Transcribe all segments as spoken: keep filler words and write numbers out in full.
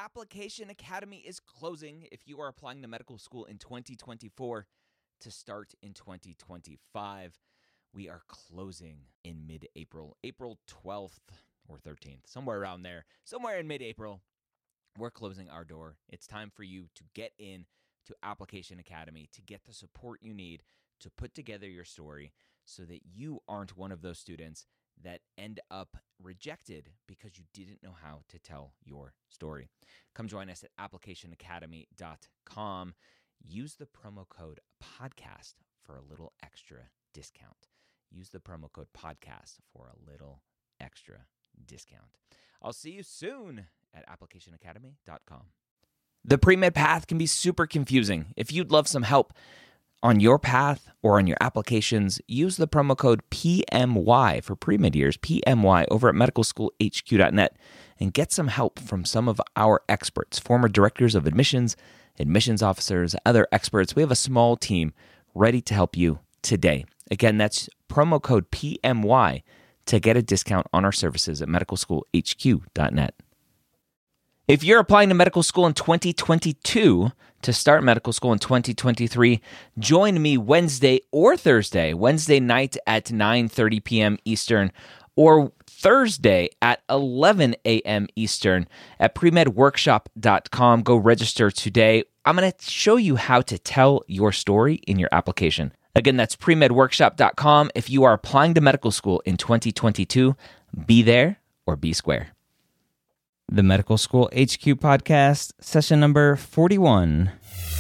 Application Academy is closing if you are applying to medical school in twenty twenty-four to start in twenty twenty-five. We are closing in mid-April, April twelfth or thirteenth, somewhere around there, somewhere in mid-April. We're closing our door. It's time for you to get in to Application Academy to get the support you need to put together your story so that you aren't one of those students that end up rejected because you didn't know how to tell your story. Come join us at application academy dot com. Use the promo code podcast for a little extra discount. Use the promo code podcast for a little extra discount. I'll see you soon at application academy dot com. The pre-med path can be super confusing. If you'd love some help on your path or on your applications, use the promo code P M Y for pre-med years, P M Y, over at medical school h q dot net, and get some help from some of our experts, former directors of admissions, admissions officers, other experts. We have a small team ready to help you today. Again, that's promo code P M Y to get a discount on our services at medical school h q dot net. If you're applying to medical school in twenty twenty-two to start medical school in twenty twenty-three, join me Wednesday or Thursday, Wednesday night at nine thirty p.m. Eastern, or Thursday at eleven a.m. Eastern at pre med workshop dot com. Go register today. I'm going to show you how to tell your story in your application. Again, that's pre med workshop dot com. If you are applying to medical school in twenty twenty-two, be there or be square. The Medical School H Q Podcast, session number forty-one.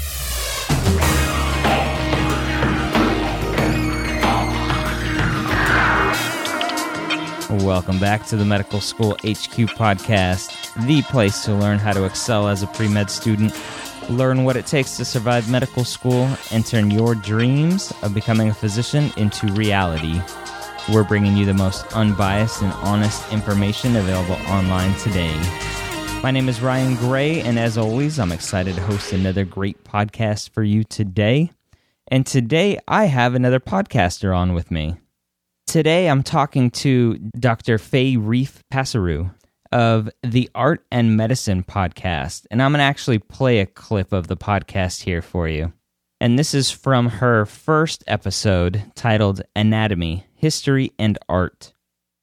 Welcome back to the Medical School H Q Podcast, the place to learn how to excel as a pre-med student, learn what it takes to survive medical school, and turn your dreams of becoming a physician into reality. We're bringing you the most unbiased and honest information available online today. My name is Ryan Gray, and as always, I'm excited to host another great podcast for you today. And today, I have another podcaster on with me. Today, I'm talking to Doctor Faye Reef Passeru of the Art and Medicine podcast, and I'm going to actually play a clip of the podcast here for you. And this is from her first episode titled Anatomy, History, and Art.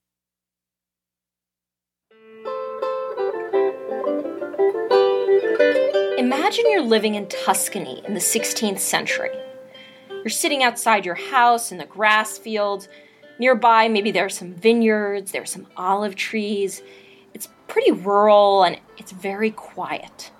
Imagine you're living in Tuscany in the sixteenth century. You're sitting outside your house in the grass field. Nearby, maybe there are some vineyards, there are some olive trees. It's pretty rural and it's very quiet.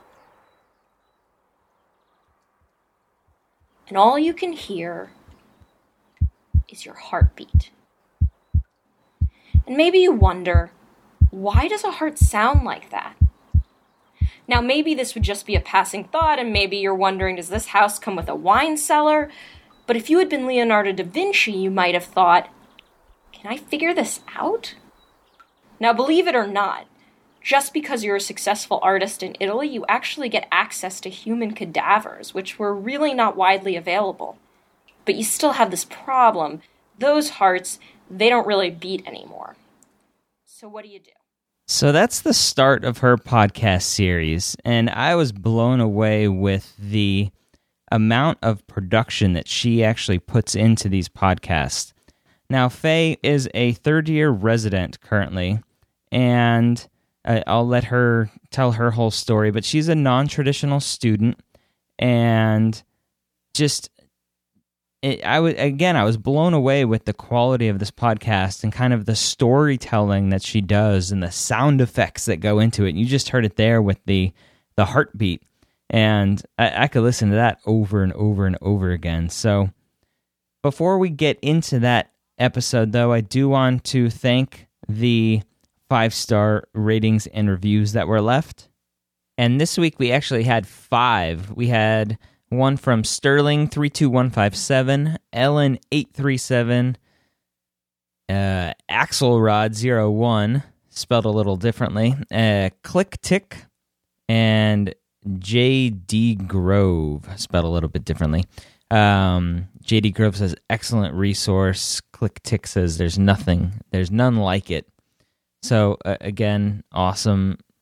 And all you can hear is your heartbeat. And maybe you wonder, why does a heart sound like that? Now, maybe this would just be a passing thought, and maybe you're wondering, does this house come with a wine cellar? But if you had been Leonardo da Vinci, you might have thought, can I figure this out? Now, believe it or not, just because you're a successful artist in Italy, you actually get access to human cadavers, which were really not widely available. But you still have this problem. Those hearts, they don't really beat anymore. So what do you do? So that's the start of her podcast series, and I was blown away with the amount of production that she actually puts into these podcasts. Now, Faye is a third-year resident currently, and I'll let her tell her whole story, but she's a non-traditional student, and just, it, I would again, I was blown away with the quality of this podcast and kind of the storytelling that she does and the sound effects that go into it. You just heard it there with the the heartbeat, and I, I could listen to that over and over and over again. So before we get into that episode, though, I do want to thank the five-star ratings and reviews that were left. And this week we actually had five. We had one from Sterling three two one five seven, Ellen eight three seven, uh, Axelrod zero one, spelled a little differently, uh, Click Tick, and J D Grove, spelled a little bit differently. Um, J D Grove says, excellent resource. Click Tick says, there's nothing, there's none like it. So, uh, again, awesome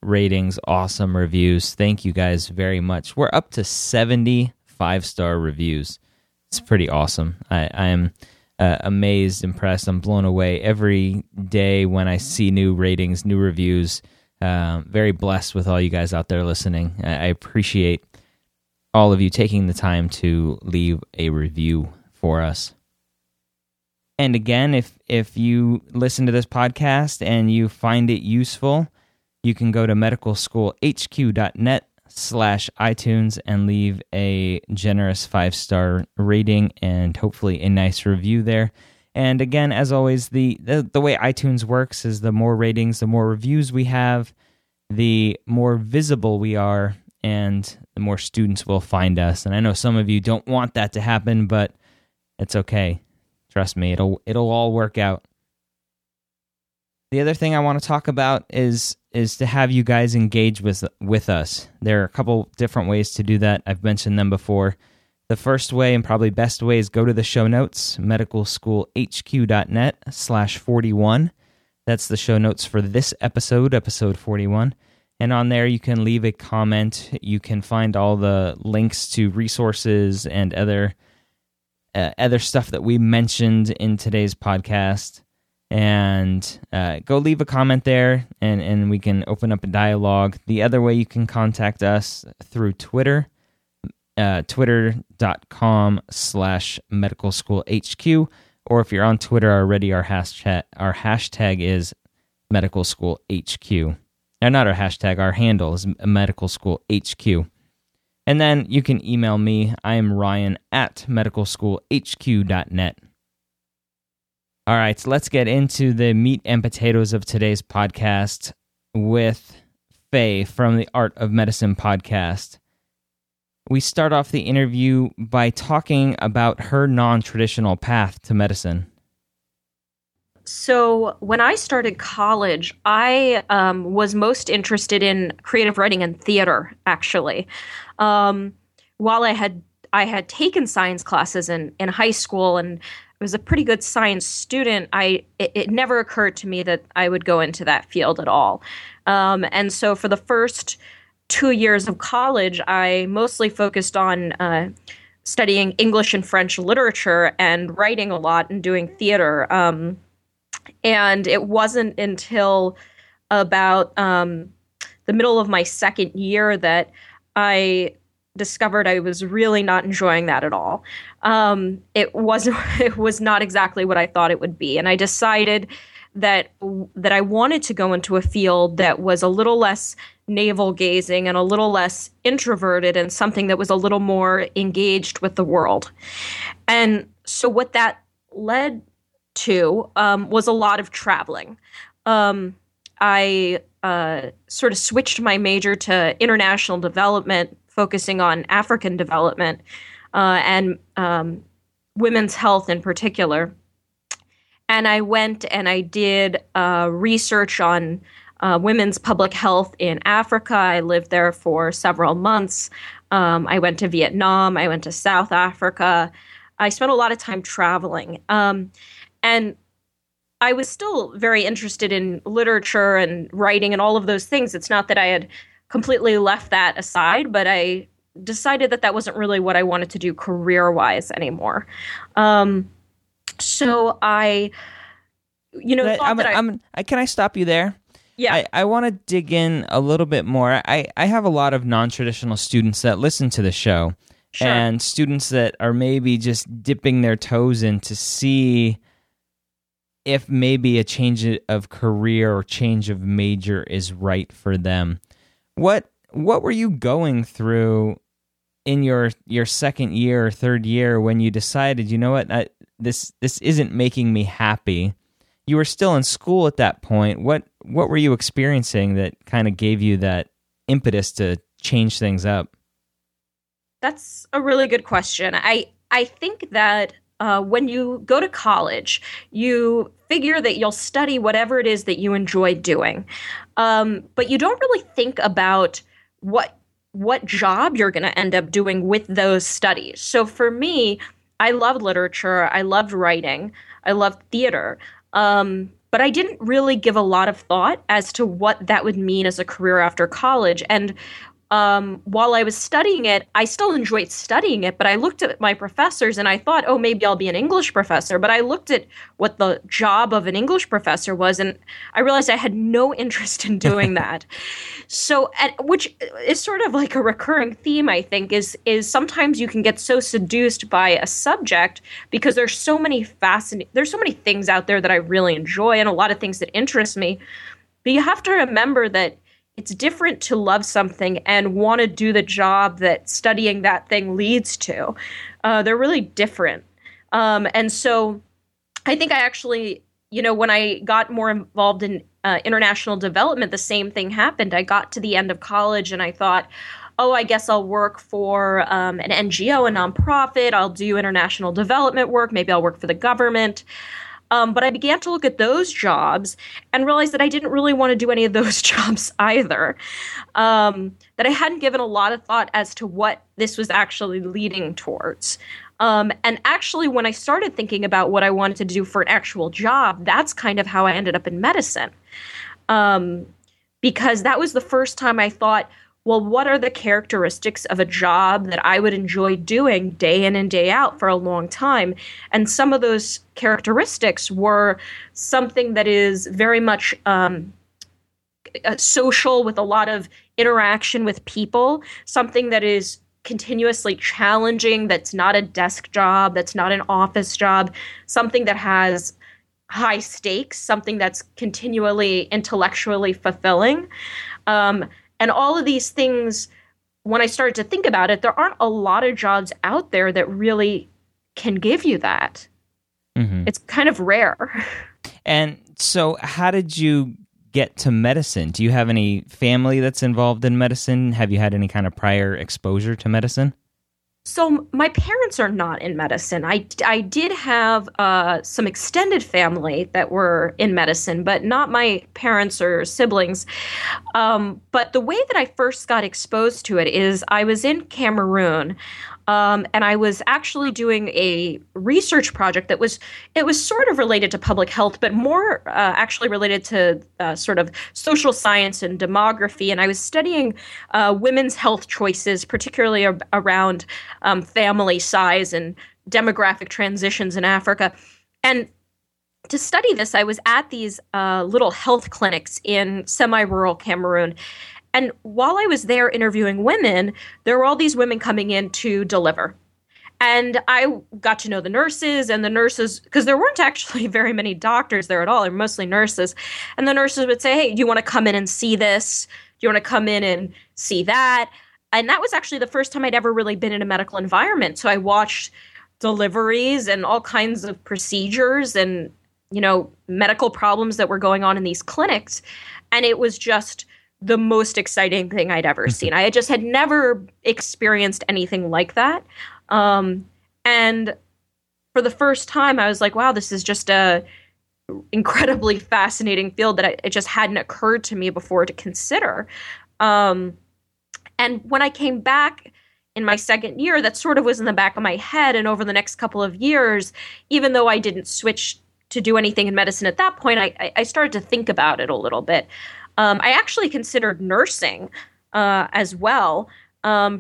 ratings, awesome reviews. Thank you guys very much. We're up to seventy five-star reviews. It's pretty awesome. I, I am uh, amazed, impressed. I'm blown away every day when I see new ratings, new reviews. Um, very blessed with all you guys out there listening. I, I appreciate all of you taking the time to leave a review for us. And again, if if you listen to this podcast and you find it useful, you can go to medicalschoolhq.net slash iTunes and leave a generous five-star rating and hopefully a nice review there. And again, as always, the, the, the way iTunes works is the more ratings, the more reviews we have, the more visible we are, and the more students will find us. And I know some of you don't want that to happen, but it's okay. Trust me, it'll it'll all work out. The other thing I want to talk about is is to have you guys engage with with us. There are a couple different ways to do that. I've mentioned them before. The first way, and probably best way, is go to the show notes, medicalschoolhq.net slash 41. That's the show notes for this episode, episode forty-one. And on there, you can leave a comment. You can find all the links to resources and other uh, other stuff that we mentioned in today's podcast. And uh, go leave a comment there, and, and we can open up a dialogue. The other way, you can contact us through Twitter. Uh, twitter.com slash medical school HQ, or if you're on Twitter already, our hashtag our hashtag is medical school HQ. Or not our hashtag, our handle is medical school H Q. And then you can email me. I am Ryan at medicalschoolhq.net. All right, so let's get into the meat and potatoes of today's podcast with Faye from the Art of Medicine podcast. We start off the interview by talking about her non-traditional path to medicine. So when I started college, I um, was most interested in creative writing and theater, actually. Um, while I had I had taken science classes in, in high school and I was a pretty good science student, I it, it never occurred to me that I would go into that field at all. Um, and so for the first two years of college, I mostly focused on uh, studying English and French literature and writing a lot and doing theater. Um, and it wasn't until about um, the middle of my second year that I discovered I was really not enjoying that at all. Um, it wasn't. It was not exactly what I thought it would be, and I decided that that I wanted to go into a field that was a little less navel gazing and a little less introverted and something that was a little more engaged with the world. And so what that led to um, was a lot of traveling. Um, I uh, sort of switched my major to international development, focusing on African development uh, and um, women's health in particular. And I went and I did uh, research on uh, women's public health in Africa. I lived there for several months. Um, I went to Vietnam. I went to South Africa. I spent a lot of time traveling. Um, and I was still very interested in literature and writing and all of those things. It's not that I had completely left that aside, but I decided that that wasn't really what I wanted to do career-wise anymore. Um, so I, you know, I, thought I'm, that I, I'm, I, can I stop you there? Yeah. I, I want to dig in a little bit more. I, I have a lot of non-traditional students that listen to the show. Sure. And students that are maybe just dipping their toes in to see if maybe a change of career or change of major is right for them. What what were you going through in your your second year or third year when you decided, you know what, I, this this isn't making me happy? You were still in school at that point. What what were you experiencing that kind of gave you that impetus to change things up? That's a really good question. I I think that uh, when you go to college, you figure that you'll study whatever it is that you enjoy doing, um, but you don't really think about what what job you're going to end up doing with those studies. So for me, I loved literature, I loved writing, I loved theater, um, but I didn't really give a lot of thought as to what that would mean as a career after college. And um, while I was studying it, I still enjoyed studying it, but I looked at my professors and I thought, oh, maybe I'll be an English professor. But I looked at what the job of an English professor was, and I realized I had no interest in doing that. So, at, which is sort of like a recurring theme, I think, is is sometimes you can get so seduced by a subject because there's so many fascinating, there's so many things out there that I really enjoy and a lot of things that interest me. But you have to remember that it's different to love something and want to do the job that studying that thing leads to. Uh, they're really different. Um, and so I think I actually, you know, when I got more involved in uh, international development, the same thing happened. I got to the end of college and I thought, oh, I guess I'll work for um, an N G O, a nonprofit. I'll do international development work. Maybe I'll work for the government. Um, but I began to look at those jobs and realized that I didn't really want to do any of those jobs either. Um, that I hadn't given a lot of thought as to what this was actually leading towards. Um, and actually, when I started thinking about what I wanted to do for an actual job, that's kind of how I ended up in medicine. Um, because that was the first time I thought, well, what are the characteristics of a job that I would enjoy doing day in and day out for a long time? And some of those characteristics were something that is very much um, social, with a lot of interaction with people, something that is continuously challenging, that's not a desk job, that's not an office job, something that has high stakes, something that's continually intellectually fulfilling. Um, And all of these things, when I started to think about it, there aren't a lot of jobs out there that really can give you that. Mm-hmm. It's kind of rare. And so how did you get to medicine? Do you have any family that's involved in medicine? Have you had any kind of prior exposure to medicine? So my parents are not in medicine. I, I did have uh, some extended family that were in medicine, but not my parents or siblings. Um, but the way that I first got exposed to it is I was in Cameroon, um, and I was actually doing a research project that was, it was sort of related to public health, but more uh, actually related to uh, sort of social science and demography. And I was studying uh, women's health choices, particularly ar- around um, family size and demographic transitions in Africa. And to study this, I was at these uh, little health clinics in semi-rural Cameroon. And while I was there interviewing women, there were all these women coming in to deliver. And I got to know the nurses and the nurses, because there weren't actually very many doctors there at all. They were mostly nurses. And the nurses would say, hey, do you want to come in and see this? Do you want to come in and see that? And that was actually the first time I'd ever really been in a medical environment. So I watched deliveries and all kinds of procedures and, you know, medical problems that were going on in these clinics. And it was just the most exciting thing I'd ever seen. I just had never experienced anything like that. Um, and for the first time, I was like, wow, this is just a incredibly fascinating field that I, it just hadn't occurred to me before to consider. Um, and when I came back in my second year, that sort of was in the back of my head. And over the next couple of years, even though I didn't switch to do anything in medicine at that point, I, I started to think about it a little bit. Um, I actually considered nursing uh, as well, um,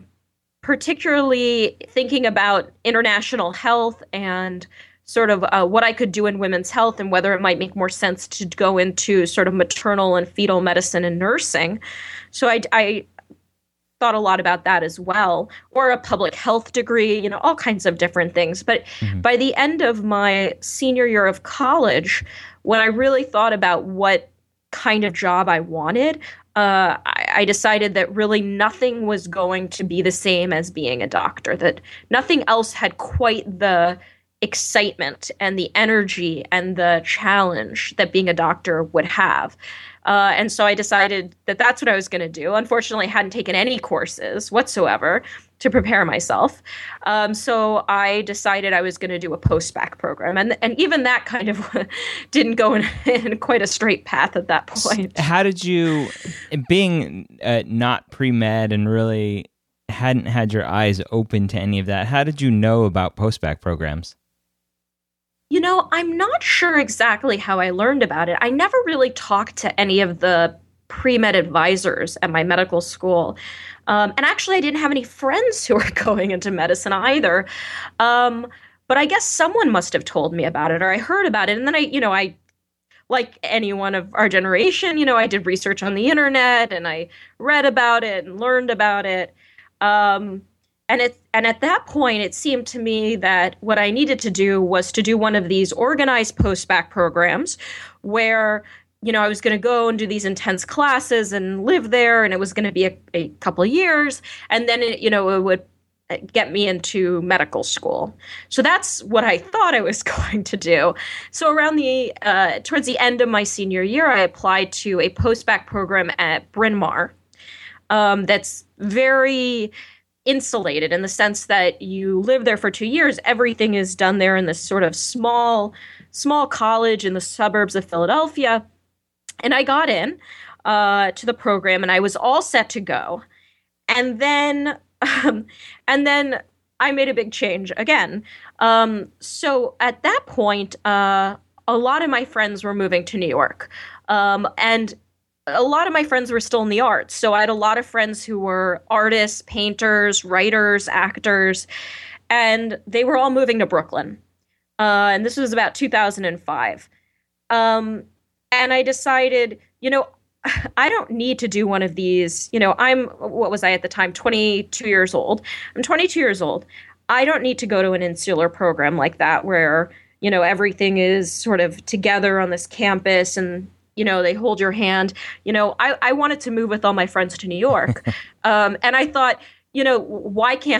particularly thinking about international health and sort of uh, what I could do in women's health and whether it might make more sense to go into sort of maternal and fetal medicine and nursing. So I, I thought a lot about that as well, or a public health degree, you know, all kinds of different things. But mm-hmm. by the end of my senior year of college, when I really thought about what kind of job I wanted, uh, I, I decided that really nothing was going to be the same as being a doctor, that nothing else had quite the excitement and the energy and the challenge that being a doctor would have. Uh, and so I decided that that's what I was going to do. Unfortunately, I hadn't taken any courses whatsoever to prepare myself. Um, so I decided I was going to do a post-bac program. And and even that kind of didn't go in, in quite a straight path at that point. How did you, being uh, not pre-med and really hadn't had your eyes open to any of that, how did you know about post-bac programs? You know, I'm not sure exactly how I learned about it. I never really talked to any of the pre-med advisors at my medical school. Um, and actually, I didn't have any friends who were going into medicine either. Um, but I guess someone must have told me about it, or I heard about it. And then I, you know, I, like anyone of our generation, you know, I did research on the internet and I read about it and learned about it. Um, And it and at that point, it seemed to me that what I needed to do was to do one of these organized post-bac programs where, you know, I was going to go and do these intense classes and live there, and it was going to be a, a couple of years, and then, it, you know, it would get me into medical school. So that's what I thought I was going to do. So around the, uh, towards the end of my senior year, I applied to a post-bac program at Bryn Mawr um, that's very insulated in the sense that you live there for two years. Everything is done there in this sort of small, small college in the suburbs of Philadelphia. And I got in uh, to the program, and I was all set to go. And then, um, and then I made a big change again. Um, so at that point, uh, a lot of my friends were moving to New York, um, and a lot of my friends were still in the arts. So I had a lot of friends who were artists, painters, writers, actors, and they were all moving to Brooklyn. Uh, and this was about two thousand five. Um, and I decided, you know, I don't need to do one of these. You know, I'm, what was I at the time? twenty-two years old. I'm twenty-two years old. I don't need to go to an insular program like that where, you know, everything is sort of together on this campus and, you know, they hold your hand. You know, I, I wanted to move with all my friends to New York. um, and I thought, you know, why can't,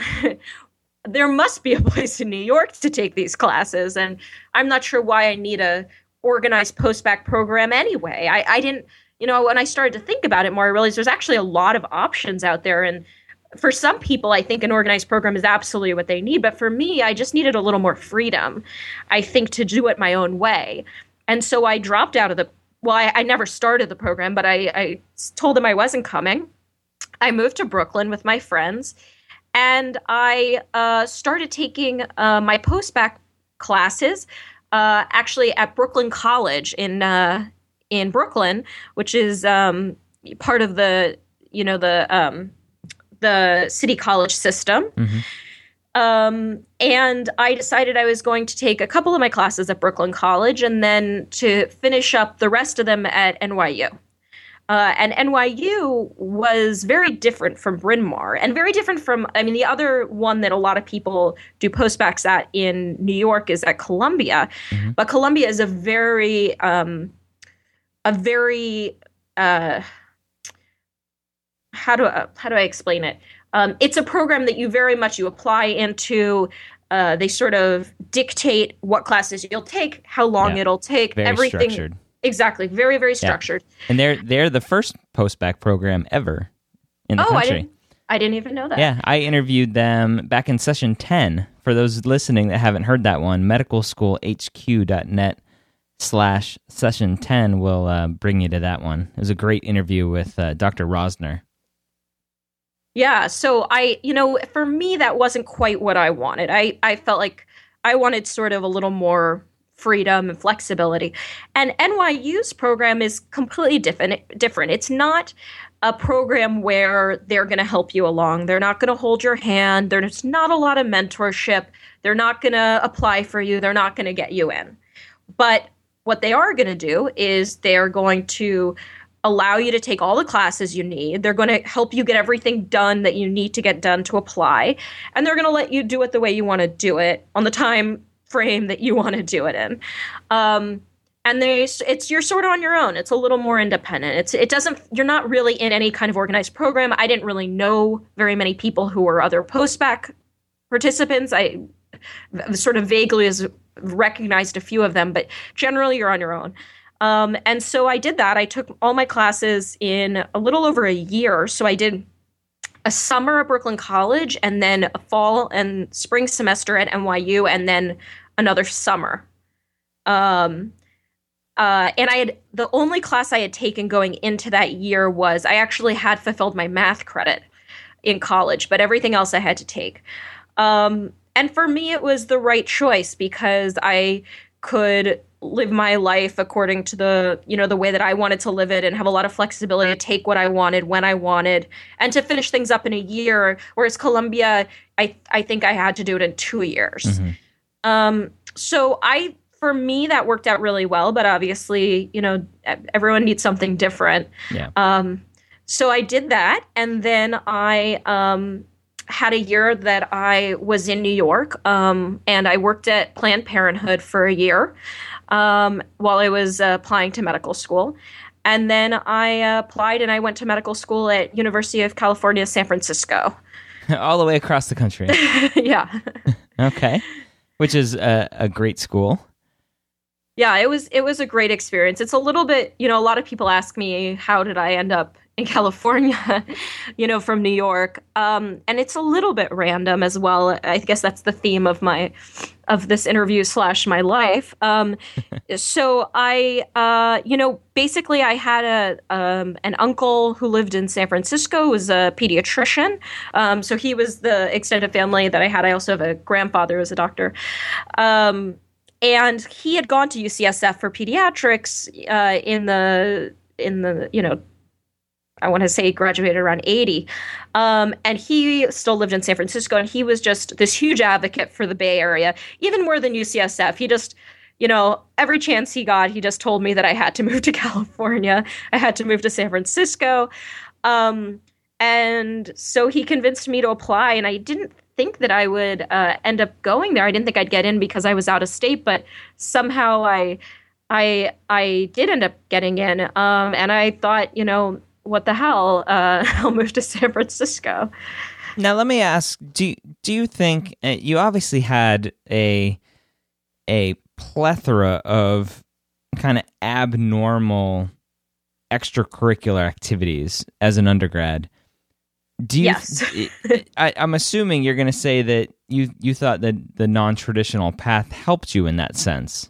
there must be a place in New York to take these classes. And I'm not sure why I need a organized post-bac program anyway. I, I didn't, you know, when I started to think about it more, I realized there's actually a lot of options out there. And for some people, I think an organized program is absolutely what they need. But for me, I just needed a little more freedom, I think, to do it my own way. And so I dropped out of the Well, I, I never started the program, but I, I told them I wasn't coming. I moved to Brooklyn with my friends, and I uh, started taking uh, my post-bac classes uh, actually at Brooklyn College in uh, in Brooklyn, which is um, part of the you know the um, the city college system. Mm-hmm. Um, and I decided I was going to take a couple of my classes at Brooklyn College and then to finish up the rest of them at N Y U. Uh, and N Y U was very different from Bryn Mawr and very different from, I mean, the other one that a lot of people do post-bacs at in New York is at Columbia. Mm-hmm. But Columbia is a very, um, a very, uh, how do, uh, how do I explain it? Um, it's a program that you very much, you apply into, uh, they sort of dictate what classes you'll take, how long yeah. it'll take, very everything. Structured. Exactly. Very, very structured. Yeah. And they're they're the first post-bac program ever in the oh, country. I didn't, I didn't even know that. Yeah, I interviewed them back in session ten. For those listening that haven't heard that one, medicalschoolhq.net slash session ten will uh, bring you to that one. It was a great interview with uh, Doctor Rosner. Yeah, so I, you know, for me, that wasn't quite what I wanted. I, I felt like I wanted sort of a little more freedom and flexibility. And N Y U's program is completely different. Different. It's not a program where they're going to help you along. They're not going to hold your hand. There's not a lot of mentorship. They're not going to apply for you. They're not going to get you in. But what they are going to do is they're going to allow you to take all the classes you need. They're going to help you get everything done that you need to get done to apply. And they're going to let you do it the way you want to do it on the time frame that you want to do it in. Um, and they, it's, you're sort of on your own. It's a little more independent. It's, it doesn't, you're not really in any kind of organized program. I didn't really know very many people who were other post-bac participants. I sort of vaguely as recognized a few of them, but generally you're on your own. Um, and so I did that. I took all my classes in a little over a year. So I did a summer at Brooklyn College and then a fall and spring semester at N Y U and then another summer. Um, uh, and I had, the only class I had taken going into that year was, I actually had fulfilled my math credit in college, but everything else I had to take. Um, and for me, it was the right choice because I could live my life according to the, you know, the way that I wanted to live it and have a lot of flexibility to take what I wanted when I wanted and to finish things up in a year. Whereas Columbia, I, I think I had to do it in two years. Mm-hmm. Um, so I, for me, that worked out really well, but obviously, you know, everyone needs something different. Yeah. Um, so I did that. And then I, um, had a year that I was in New York, um, and I worked at Planned Parenthood for a year um, while I was uh, applying to medical school. And then I uh, applied and I went to medical school at University of California, San Francisco. All the way across the country. Yeah. Okay. Which is a, a great school. Yeah, it was it was a great experience. It's a little bit, you know, a lot of people ask me, how did I end up in California, you know, from New York? Um, and it's a little bit random as well. I guess that's the theme of my of this interview slash my life. Um, so I, uh, you know, basically I had a um, an uncle who lived in San Francisco, who was a pediatrician. Um, so he was the extended family that I had. I also have a grandfather who was a doctor. Um, and he had gone to U C S F for pediatrics uh, in the in the, you know, I want to say he graduated around eighty. Um, and he still lived in San Francisco, and he was just this huge advocate for the Bay Area, even more than U C S F. He just, you know, every chance he got, he just told me that I had to move to California. I had to move to San Francisco. Um, and so he convinced me to apply, and I didn't think that I would uh, end up going there. I didn't think I'd get in because I was out of state, but somehow I, I, I did end up getting in. Um, and I thought, you know, what the hell? Uh, I'll move to San Francisco. Now, let me ask: Do do you think uh, you obviously had a a plethora of kind of abnormal extracurricular activities as an undergrad? Do you? Yes. I, I'm assuming you're going to say that you you thought that the non-traditional path helped you in that sense.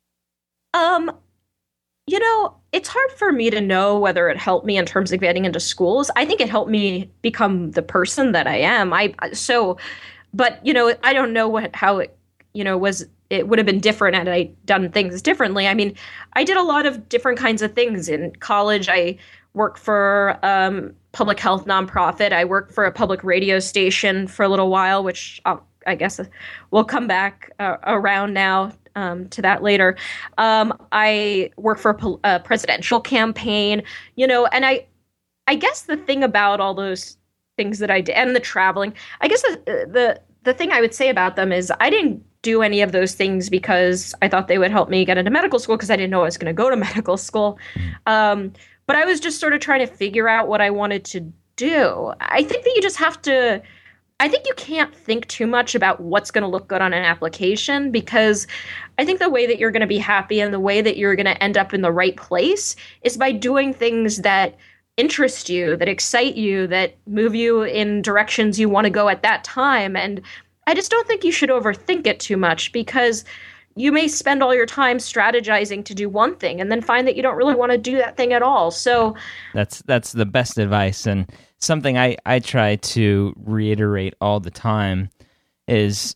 Um. You know, it's hard for me to know whether it helped me in terms of getting into schools. I think it helped me become the person that I am. I so, but you know, I don't know what how it you know was. It would have been different had I done things differently. I mean, I did a lot of different kinds of things in college. I worked for um, public health nonprofit. I worked for a public radio station for a little while, which I'll, I guess we'll come back uh, around now. Um, to that later. Um, I work for a, pol- a presidential campaign, you know, and I, I guess the thing about all those things that I did and the traveling, I guess the, the, the thing I would say about them is I didn't do any of those things because I thought they would help me get into medical school because I didn't know I was going to go to medical school. Um, but I was just sort of trying to figure out what I wanted to do. I think that you just have to, I think you can't think too much about what's going to look good on an application, because I think the way that you're going to be happy and the way that you're going to end up in the right place is by doing things that interest you, that excite you, that move you in directions you want to go at that time. And I just don't think you should overthink it too much, because you may spend all your time strategizing to do one thing and then find that you don't really want to do that thing at all. So that's that's the best advice, and something I, I try to reiterate all the time is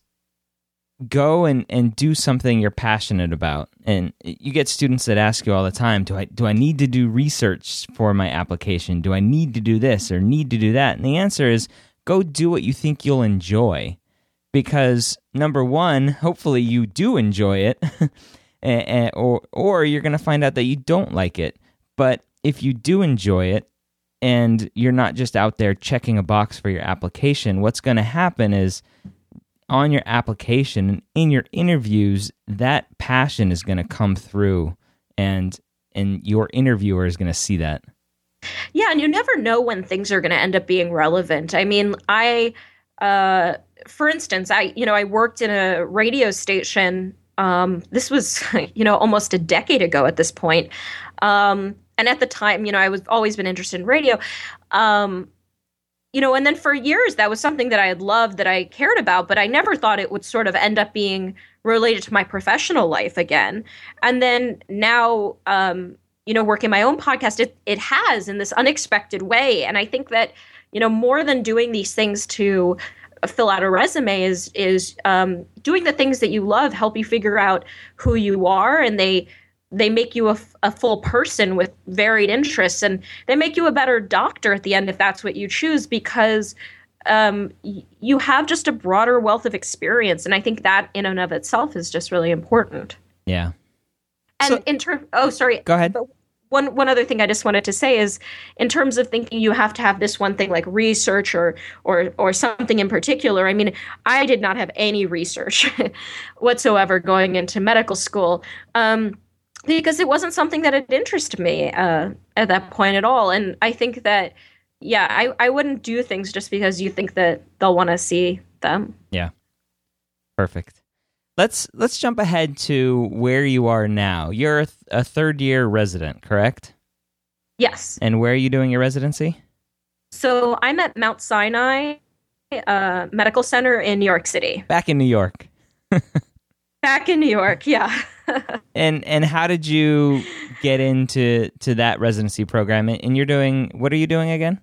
go and, and do something you're passionate about. And you get students that ask you all the time, do I do I need to do research for my application? Do I need to do this or need to do that? And the answer is go do what you think you'll enjoy. Because number one, hopefully you do enjoy it, and, or or you're going to find out that you don't like it. But if you do enjoy it, and you're not just out there checking a box for your application, what's going to happen is on your application and in your interviews, that passion is going to come through, and and your interviewer is going to see that. Yeah, and you never know when things are going to end up being relevant. I mean, I, uh, for instance, I you know I worked in a radio station. Um, this was you know almost a decade ago at this point. Um, And at the time, you know, I was always been interested in radio, um, you know, and then for years, that was something that I had loved, that I cared about, but I never thought it would sort of end up being related to my professional life again. And then now, um, you know, working my own podcast, it, it has in this unexpected way. And I think that, you know, more than doing these things to fill out a resume is is um, doing the things that you love help you figure out who you are, and they they make you a, a full person with varied interests, and they make you a better doctor at the end if that's what you choose, because um, y- you have just a broader wealth of experience, and I think that in and of itself is just really important. Yeah. And So- in terms, oh, sorry, Go ahead. But one one other thing I just wanted to say is, in terms of thinking you have to have this one thing like research or or or something in particular. I mean, I did not have any research whatsoever going into medical school. Um, because it wasn't something that had interested me uh, at that point at all. And I think that, yeah, I, I wouldn't do things just because you think that they'll want to see them. Yeah. Perfect. Let's let's jump ahead to where you are now. You're a, th- a third year resident, correct? Yes. And where are you doing your residency? So I'm at Mount Sinai uh, Medical Center in New York City. Back in New York. Back in New York, yeah. And and how did you get into to that residency program? And you're doing, what are you doing again?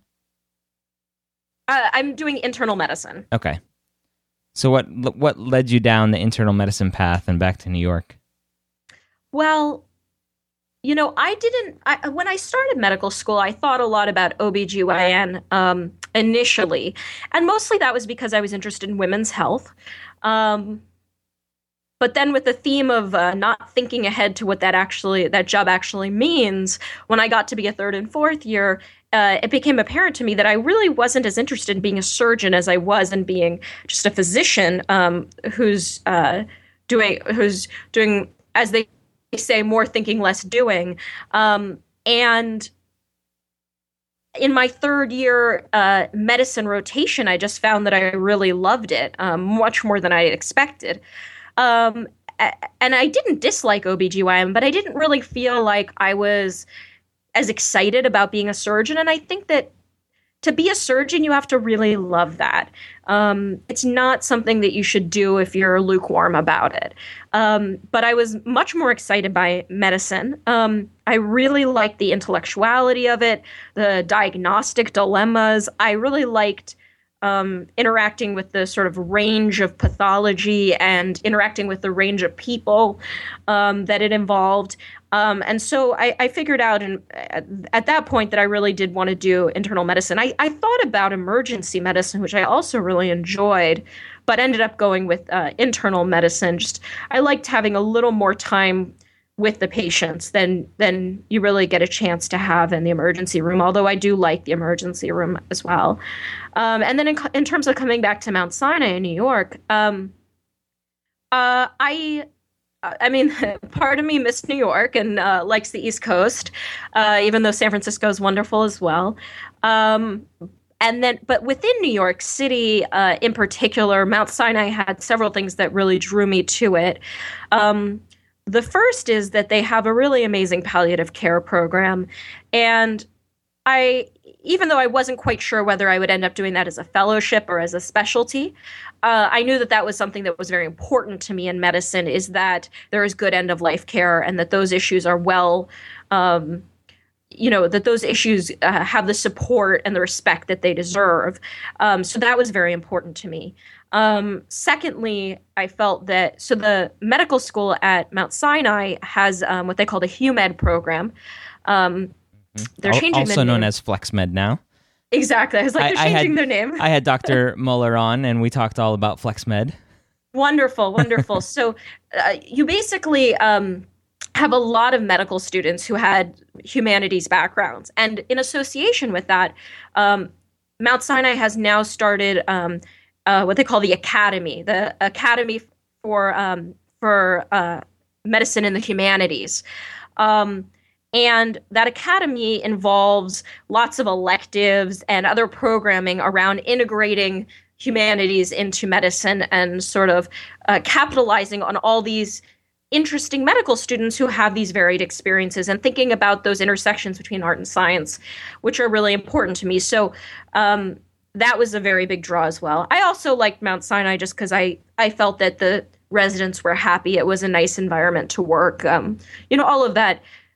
Uh, I'm doing internal medicine. Okay. So what what led you down the internal medicine path and back to New York? Well, you know, I didn't, I, when I started medical school, I thought a lot about O B G Y N um, initially. And mostly that was because I was interested in women's health. Um, but then with the theme of uh, not thinking ahead to what that actually, that job actually means, when I got to be a third and fourth year, uh, it became apparent to me that I really wasn't as interested in being a surgeon as I was in being just a physician um, who's uh, doing, who's doing, as they say, more thinking, less doing. Um, and in my third year uh, medicine rotation, I just found that I really loved it, um, much more than I had expected. Um, and I didn't dislike O B G Y N, but I didn't really feel like I was as excited about being a surgeon. And I think that to be a surgeon, you have to really love that. Um, it's not something that you should do if you're lukewarm about it. Um, but I was much more excited by medicine. Um, I really liked the intellectuality of it, the diagnostic dilemmas. I really liked um, interacting with the sort of range of pathology and interacting with the range of people um, that it involved. Um, and so I, I figured out in, at, at that point that I really did want to do internal medicine. I, I thought about emergency medicine, which I also really enjoyed, but ended up going with uh, internal medicine. Just I liked having a little more time with the patients than than you really get a chance to have in the emergency room, although I do like the emergency room as well. Um, and then in, in terms of coming back to Mount Sinai in New York, um, uh, I... I mean, part of me missed New York and uh, likes the East Coast, uh, even though San Francisco is wonderful as well. Um, and then, but within New York City, uh, in particular, Mount Sinai had several things that really drew me to it. Um, the first is that they have a really amazing palliative care program, and I, even though I wasn't quite sure whether I would end up doing that as a fellowship or as a specialty, uh, I knew that that was something that was very important to me in medicine, is that there is good end-of-life care and that those issues are well, um, you know, that those issues uh, have the support and the respect that they deserve. Um, so that was very important to me. Um, secondly, I felt that, so the medical school at Mount Sinai has um, what they call the HUMED program. Um, They're changing also the known name. as FlexMed now. Exactly. I was like, I- they're I changing had- their name. I had Doctor Muller on, and we talked all about FlexMed. Wonderful, wonderful. So uh, you basically um, have a lot of medical students who had humanities backgrounds. And in association with that, um, Mount Sinai has now started um, uh, what they call the Academy, the Academy for, um, for uh, Medicine in the Humanities. Um And that academy involves lots of electives and other programming around integrating humanities into medicine and sort of uh, capitalizing on all these interesting medical students who have these varied experiences and thinking about those intersections between art and science, which are really important to me. So um, that was a very big draw as well. I also liked Mount Sinai just because I, I felt that the residents were happy. It was a nice environment to work. Um, you know, all of that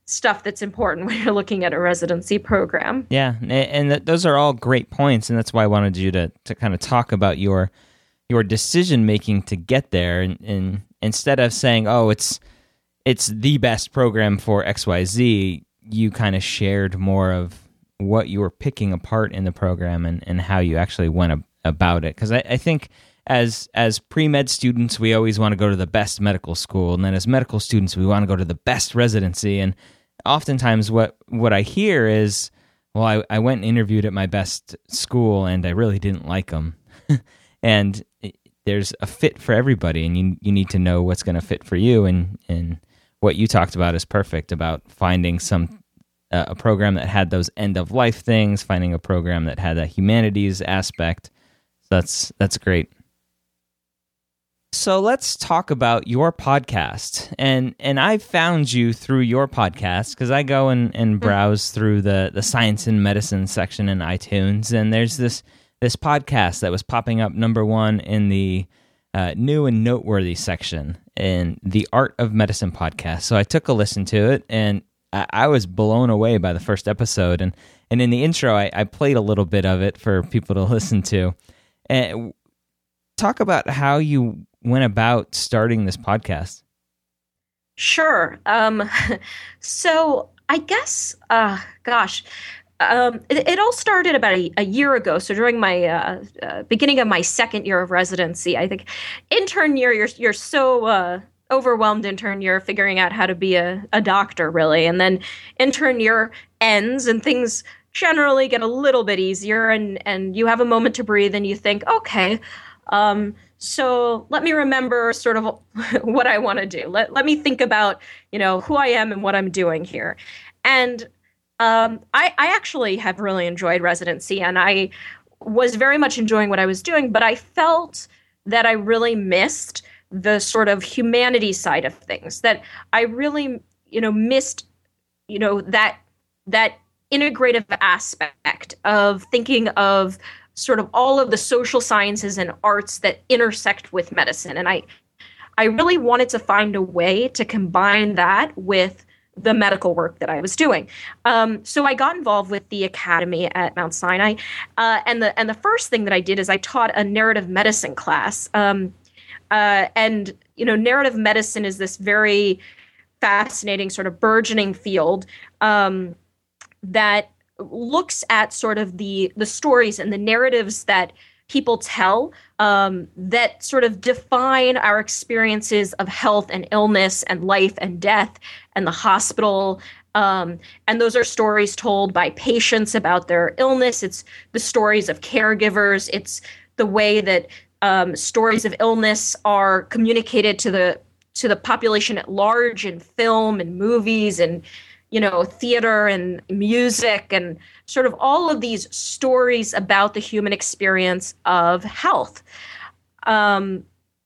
stuff that's important when you're looking at a residency program. Yeah, and, and th- those are all great points, and that's why I wanted you to to kind of talk about your your decision making to get there, and, and instead of saying, "Oh, it's it's the best program for X Y Z," you kind of shared more of what you were picking apart in the program and, and how you actually went ab- about it. Because I, I think as as pre-med students, we always want to go to the best medical school, and then as medical students, we want to go to the best residency. And oftentimes what, what I hear is, well, I, I went and interviewed at my best school, and I really didn't like them. And it, there's a fit for everybody, and you you need to know what's going to fit for you. And, and what you talked about is perfect, about finding some uh, a program that had those end-of-life things, finding a program that had a humanities aspect. So that's that's great. So let's talk about your podcast. And and I found you through your podcast because I go and, and browse through the, the science and medicine section in iTunes, and there's this this podcast that was popping up number one in the uh, new and noteworthy section in the Art of Medicine podcast. So I took a listen to it, and I, I was blown away by the first episode. And, and in the intro, I, I played a little bit of it for people to listen to. And talk about how you went about starting this podcast. Sure. Um, so I guess, uh, gosh, um, it, it all started about a, a year ago. So during my uh, uh, beginning of my second year of residency, I think intern year, you're you're so uh, overwhelmed intern year figuring out how to be a, a doctor, really, and then intern year ends and things generally get a little bit easier, and and you have a moment to breathe, and you think, okay. Um, So let me remember sort of what I want to do. Let let me think about, you know, who I am and what I'm doing here. And um, I, I actually have really enjoyed residency, and I was very much enjoying what I was doing, but I felt that I really missed the sort of humanities side of things, that I really, you know, missed, you know, that that integrative aspect of thinking of sort of all of the social sciences and arts that intersect with medicine. And I I really wanted to find a way to combine that with the medical work that I was doing. Um, so I got involved with the academy at Mount Sinai. Uh, and the and the first thing that I did is I taught a narrative medicine class. Um, uh, and, you know, narrative medicine is this very fascinating sort of burgeoning field um, that looks at sort of the the stories and the narratives that people tell um, that sort of define our experiences of health and illness and life and death and the hospital. Um, and those are stories told by patients about their illness. It's the stories of caregivers. It's the way that um, stories of illness are communicated to the to the population at large in film and movies and, you know, theater and music and sort of all of these stories about the human experience of health. Um,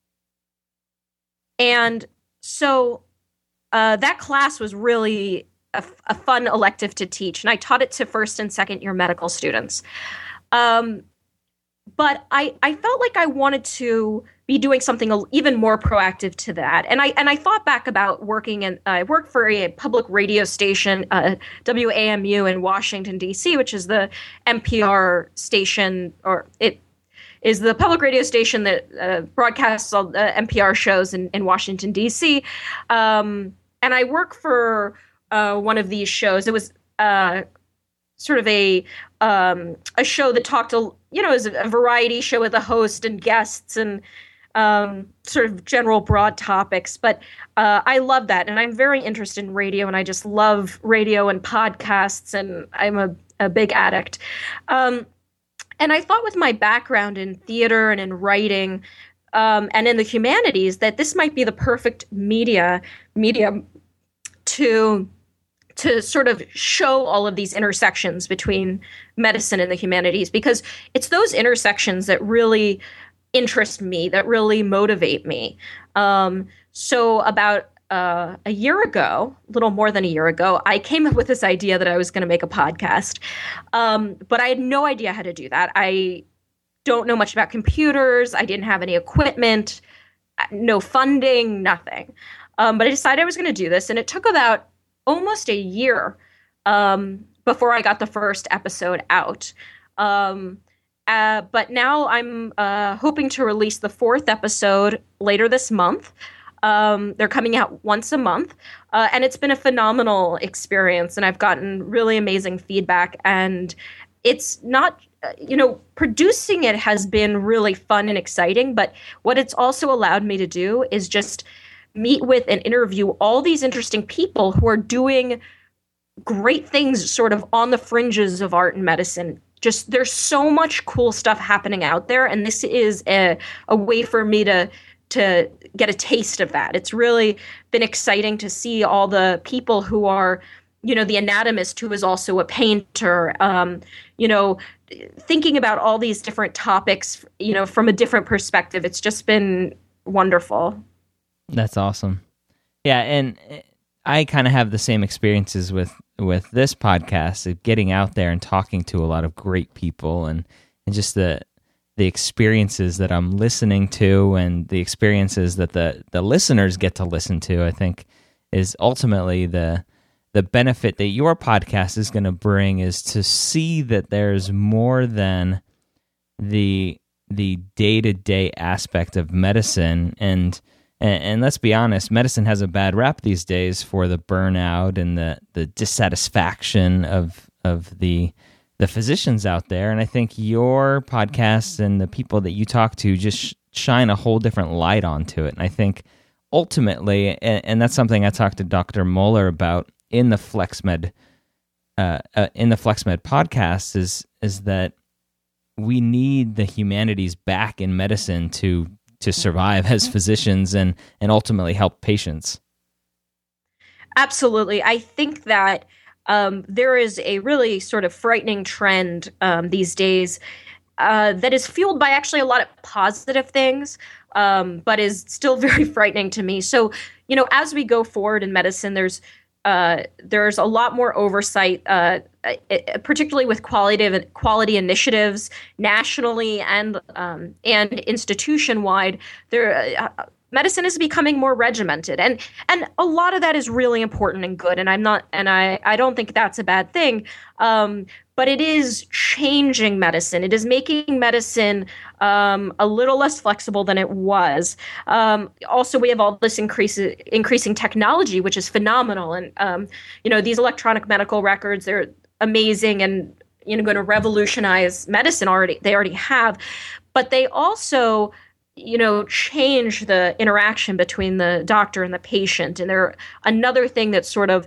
and so uh, that class was really a, a fun elective to teach. And I taught it to first and second year medical students. Um, but I, I felt like I wanted to be doing something even more proactive to that. And I and I thought back about working in, uh, I worked for a public radio station, uh, W A M U in Washington, D C, which is the N P R station, or it is the public radio station that uh, broadcasts all the N P R shows in, in Washington, D C. Um, and I work for uh, one of these shows. It was uh, sort of a um, a show that talked, to, you know, it was a variety show with a host and guests and um, sort of general broad topics. But uh, I love that. And I'm very interested in radio, and I just love radio and podcasts, and I'm a, a big addict. Um, and I thought with my background in theater and in writing um, and in the humanities that this might be the perfect media medium to to sort of show all of these intersections between medicine and the humanities, because it's those intersections that really interest me, that really motivate me. Um, so about uh, a year ago, a little more than a year ago, I came up with this idea that I was going to make a podcast. Um, but I had no idea how to do that. I don't know much about computers. I didn't have any equipment, no funding, nothing. Um, but I decided I was going to do this. And it took about almost a year um, before I got the first episode out. Um, uh, but now I'm uh, hoping to release the fourth episode later this month. Um, they're coming out once a month, uh, and it's been a phenomenal experience, and I've gotten really amazing feedback. And it's not, you know, producing it has been really fun and exciting, but what it's also allowed me to do is just meet with and interview all these interesting people who are doing great things sort of on the fringes of art and medicine. Just there's so much cool stuff happening out there, and this is a, a way for me to to get a taste of that. It's really been exciting to see all the people who are, you know, the anatomist who is also a painter, um, you know, thinking about all these different topics, you know, from a different perspective. It's just been wonderful. That's awesome. Yeah, and I kind of have the same experiences with, with this podcast, of getting out there and talking to a lot of great people, and, and just the the experiences that I'm listening to and the experiences that the, the listeners get to listen to, I think is ultimately the the benefit that your podcast is going to bring, is to see that there's more than the the day-to-day aspect of medicine. And, and and let's be honest, medicine has a bad rap these days for the burnout and the, the dissatisfaction of of the the physicians out there. And I think your podcast and the people that you talk to just sh- shine a whole different light onto it. And I think ultimately, and, and that's something I talked to Doctor Moeller about in the FlexMed, uh, uh, in the FlexMed podcast, is is that we need the humanities back in medicine to to survive as physicians and and ultimately help patients. Absolutely, I think that um, there is a really sort of frightening trend um, these days uh, that is fueled by actually a lot of positive things, um, but is still very frightening to me. So, you know, as we go forward in medicine, there's Uh, there's a lot more oversight, uh, particularly with quality quality initiatives nationally and um, and institution wide. There, uh, medicine is becoming more regimented, and and a lot of that is really important and good. And I'm not, and I I don't think that's a bad thing. Um, but it is changing medicine. It is making medicine um, a little less flexible than it was. Um, also, we have all this increase, increasing technology, which is phenomenal. And, um, you know, these electronic medical records, they're amazing and, you know, going to revolutionize medicine already. They already have. But they also, you know, change the interaction between the doctor and the patient. And they're another thing that sort of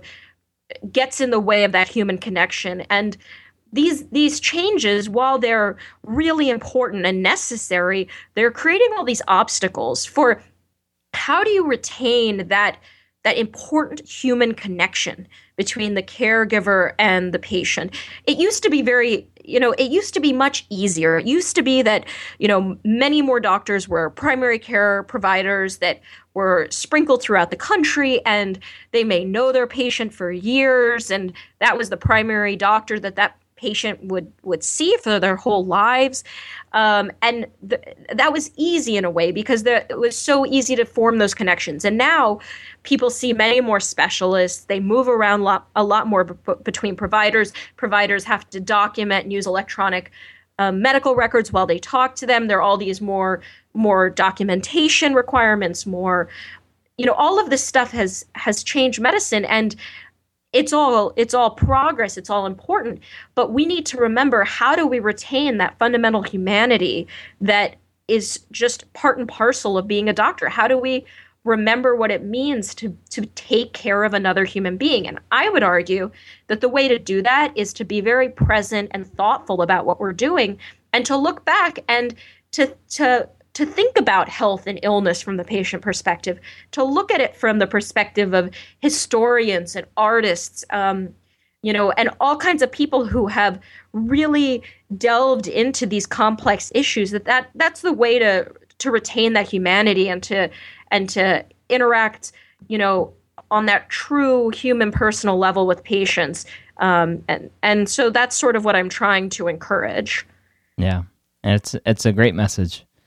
gets in the way of that human connection. And These these changes, while they're really important and necessary, they're creating all these obstacles for how do you retain that that important human connection between the caregiver and the patient. It used to be very, you know, it used to be much easier. It used to be that, you know, many more doctors were primary care providers that were sprinkled throughout the country, and they may know their patient for years, and that was the primary doctor that that patient would would see for their whole lives, um, and th- that was easy in a way because the, it was so easy to form those connections. And now people see many more specialists. They move around lot, a lot more b- between providers. Providers have to document and use electronic um, medical records while they talk to them. There are all these more more documentation requirements. More, you know, all of this stuff has has changed medicine, and It's all it's all progress. It's all important. But we need to remember, how do we retain that fundamental humanity that is just part and parcel of being a doctor? How do we remember what it means to to take care of another human being? And I would argue that the way to do that is to be very present and thoughtful about what we're doing, and to look back and to to to think about health and illness from the patient perspective, to look at it from the perspective of historians and artists, um, you know, and all kinds of people who have really delved into these complex issues. That, that that's the way to to retain that humanity and to and to interact, you know, on that true human personal level with patients. Um, and and so that's sort of what I'm trying to encourage. Yeah, and it's it's a great message.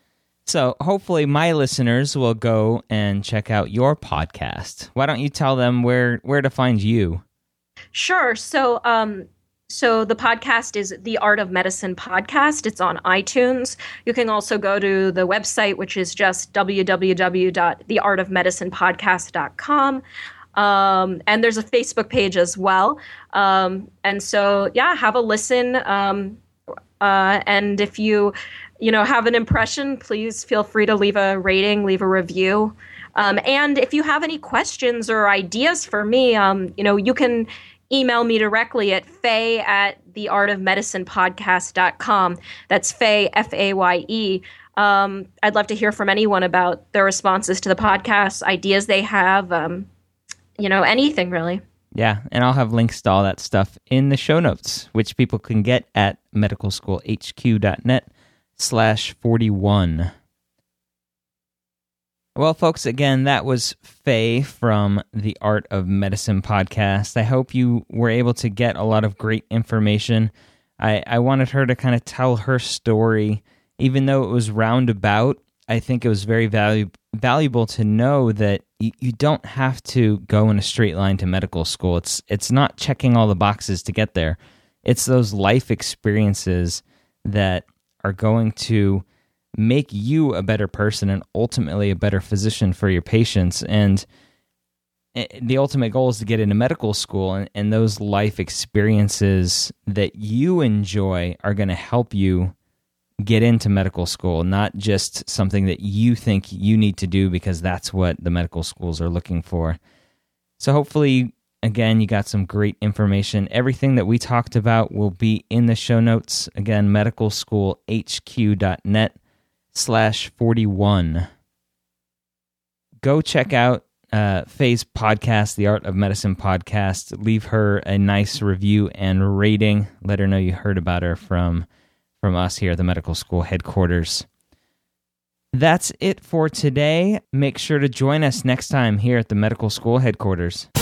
So hopefully my listeners will go and check out your podcast. Why don't you tell them where, where to find you? Sure. So, um, so the podcast is The Art of Medicine Podcast. It's on iTunes. You can also go to the website, which is just w w w dot the art of medicine podcast dot com. Um, and there's a Facebook page as well. Um, and so, yeah, have a listen. Um, uh, and if you, you know, have an impression, please feel free to leave a rating, leave a review. Um, and if you have any questions or ideas for me, um, you know, you can email me directly at faye at the art of medicine podcast dot com. That's Faye, F A Y E. Um, I'd love to hear from anyone about their responses to the podcast, ideas they have, um, you know, anything really. Yeah, and I'll have links to all that stuff in the show notes, which people can get at medicalschoolhq.net slash 41. Well, folks, again, that was Faye from the Art of Medicine podcast. I hope you were able to get a lot of great information. I, I wanted her to kind of tell her story, even though it was roundabout. I think it was very valu- valuable to know that you, you don't have to go in a straight line to medical school. It's it's not checking all the boxes to get there. It's those life experiences that are going to make you a better person and ultimately a better physician for your patients. And the ultimate goal is to get into medical school, and, and those life experiences that you enjoy are going to help you get into medical school, not just something that you think you need to do because that's what the medical schools are looking for. So hopefully, again, you got some great information. Everything that we talked about will be in the show notes. Again, medicalschoolhq.net slash 41. Go check out uh, Faye's podcast, The Art of Medicine podcast. Leave her a nice review and rating. Let her know you heard about her from from us here at the medical school headquarters. That's it for today. Make sure to join us next time here at the medical school headquarters.